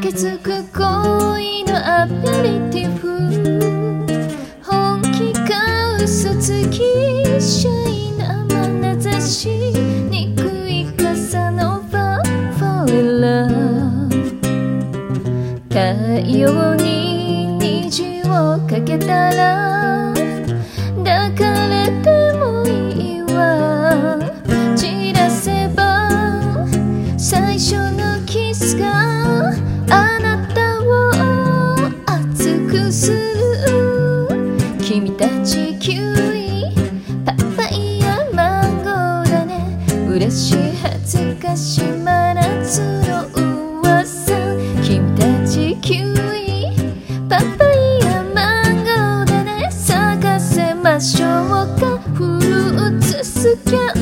てつく恋のアペリティフ、本気か嘘つきシャイな眼差し、憎い傘のファーラー、太陽に虹をかけたら抱かれてもいいわ、散らせば最初のキスがあなたを熱くする、君たちキウイパパイヤマンゴーだね、嬉しい恥ずかしい真夏の噂、君たちキウイパパイヤマンゴーだね、探せましょうかフルーツスキャン